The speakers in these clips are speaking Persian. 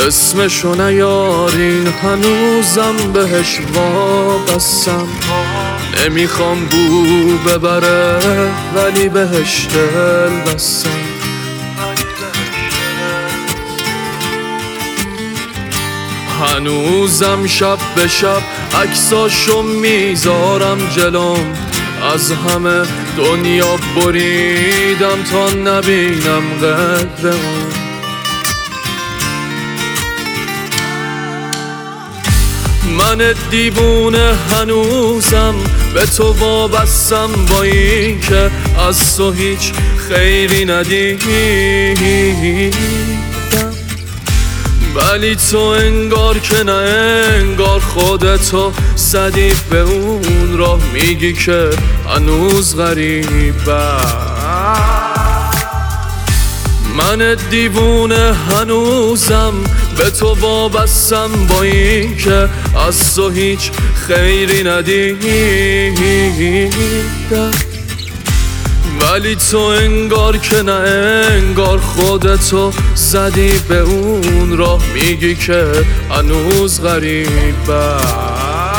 اسمشو نیارین هنوزم بهش وابستم. نمیخوام بو ببره ولی بهش دل بستم. هنوزم شب به شب عکساشو میذارم جلوم. از همه دنیا بریدم تا نبینم قدر اون. من دیوونه هنوزم به تو وابستم، با این که از تو هیچ خیری ندیدم. ولی تو انگار که نه انگار خودتو زدی به اون راه. میگی که هنوز غریبم. من دیوونه هنوزم به تو وابستم، با این که از تو هیچ خیری ندیدم. ولی تو انگار که نه انگار خودتو زدی به اون راه. میگی که هنوز غریبم.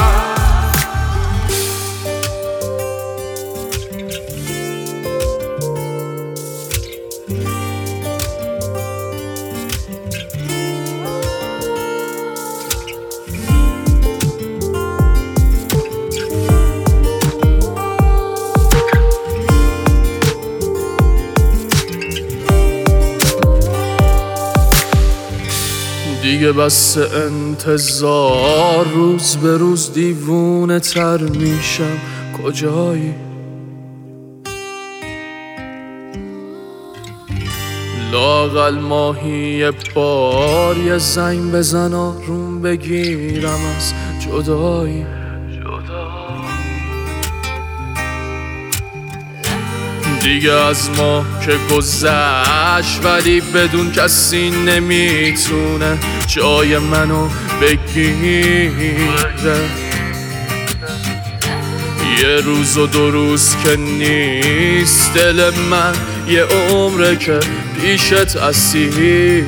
دیگه بس انتظار، روز به روز دیوونه تر میشم. کجایی؟ لااقل ماهی بار یه زنگ بزن آروم بگیرم از جدایی. دیگه از ما که گذشت، ولی بدون کسی نمیتونه جای منو بگیره. یه روز و 2 روز که نیست، دل من یه عمره که پیشت اسیره.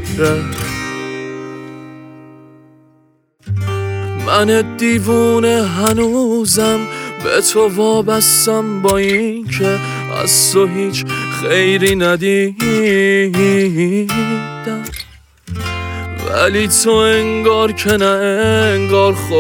من دیوونه هنوزم به تو وابستم، با این که از تو هیچ خیری ندیدم. ولی تو انگار که نه انگار